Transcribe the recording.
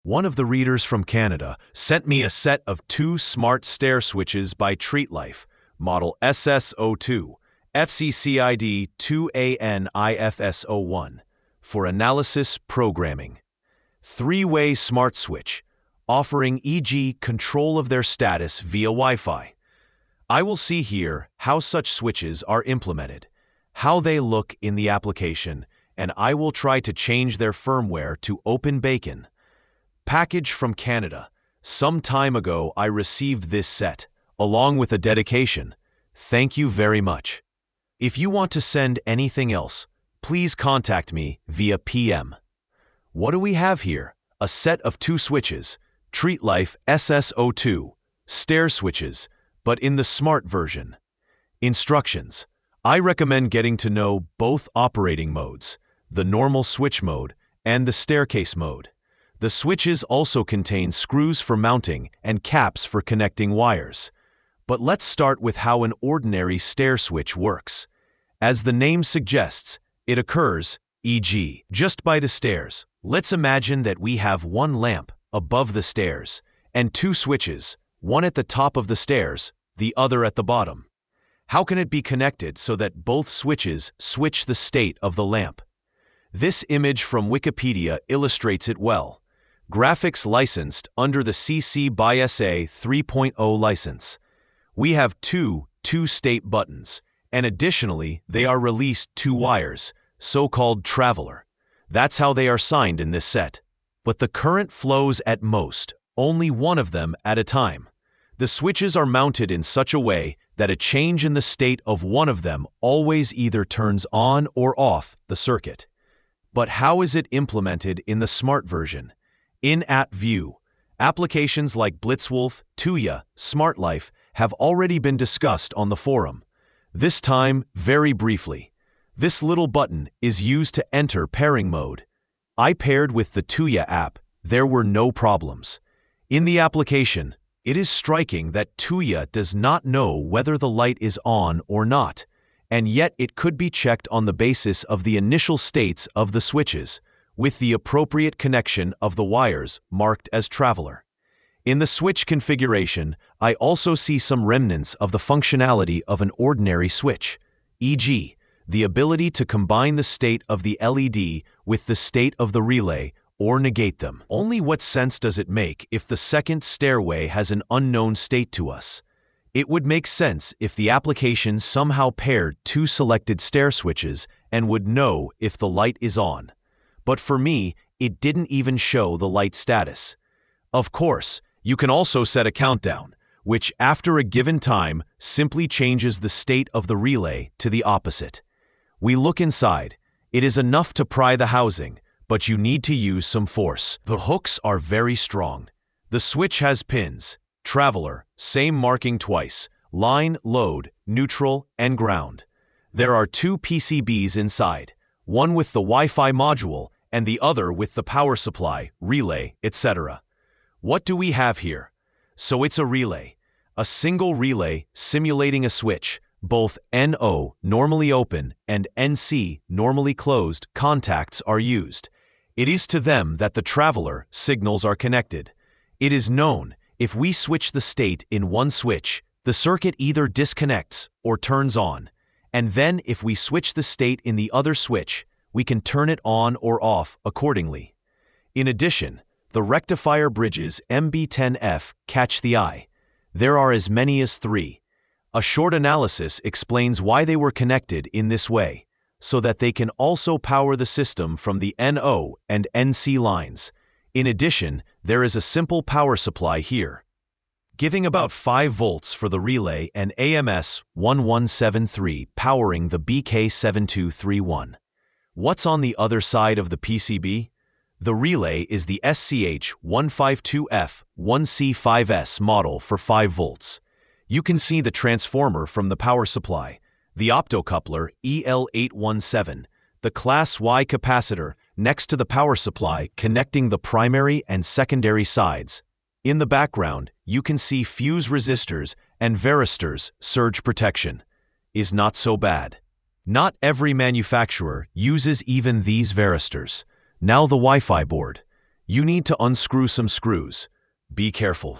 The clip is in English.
One of the readers from Canada sent me a set of 2 smart stair switches by TreatLife, model SS02, FCCID 2ANIFS01, for analysis programming. 3-way smart switch, offering e.g. control of their status via Wi-Fi. I will see here how such switches are implemented, how they look in the application, and I will try to change their firmware to OpenBacon. Package from Canada. Some time ago I received this set, along with a dedication. Thank you very much. If you want to send anything else, please contact me via PM. What do we have here? A set of 2 switches, TreatLife SS02, stair switches, but in the smart version. Instructions. I recommend getting to know both operating modes, the normal switch mode and the staircase mode. The switches also contain screws for mounting and caps for connecting wires. But let's start with how an ordinary stair switch works. As the name suggests, it occurs, e.g., just by the stairs. Let's imagine that we have one lamp above the stairs and 2 switches, one at the top of the stairs, the other at the bottom. How can it be connected so that both switches switch the state of the lamp? This image from Wikipedia illustrates it well. Graphics licensed under the CC by SA 3.0 license. We have 2 two-state buttons, and additionally, they are released 2 wires, so-called traveler. That's how they are signed in this set. But the current flows at most, only one of them at a time. The switches are mounted in such a way that a change in the state of one of them always either turns on or off the circuit. But how is it implemented in the smart version? In-app view. Applications like Blitzwolf, Tuya, SmartLife have already been discussed on the forum. This time, very briefly. This little button is used to enter pairing mode. I paired with the Tuya app. There were no problems. In the application, it is striking that Tuya does not know whether the light is on or not, and yet it could be checked on the basis of the initial states of the switches, with the appropriate connection of the wires marked as traveler. In the switch configuration, I also see some remnants of the functionality of an ordinary switch, e.g., the ability to combine the state of the LED with the state of the relay or negate them. Only what sense does it make if the second stairway has an unknown state to us? It would make sense if the application somehow paired 2 selected stair switches and would know if the light is on. But for me, it didn't even show the light status. Of course, you can also set a countdown, which after a given time simply changes the state of the relay to the opposite. We look inside. It is enough to pry the housing, but you need to use some force. The hooks are very strong. The switch has pins, traveler, same marking twice, line, load, neutral, and ground. There are 2 PCBs inside, one with the Wi-Fi module and the other with the power supply, relay, etc. What do we have here? So it's a relay. A single relay simulating a switch. Both NO, normally open, and NC, normally closed, contacts are used. It is to them that the traveler signals are connected. It is known, if we switch the state in one switch, the circuit either disconnects or turns on. And then if we switch the state in the other switch, we can turn it on or off accordingly. In addition, the rectifier bridges MB10F catch the eye. There are as many as 3. A short analysis explains why they were connected in this way, so that they can also power the system from the NO and NC lines. In addition, there is a simple power supply here, giving about 5 volts for the relay and AMS 1173 powering the BK7231. What's on the other side of the PCB? The relay is the SCH152F1C5S model for 5 volts. You can see the transformer from the power supply, the optocoupler EL817, the Class Y capacitor next to the power supply connecting the primary and secondary sides. In the background, you can see fuse resistors and varistors surge protection. Is not so bad. Not every manufacturer uses even these varistors. Now the Wi-Fi board. You need to unscrew some screws. Be careful.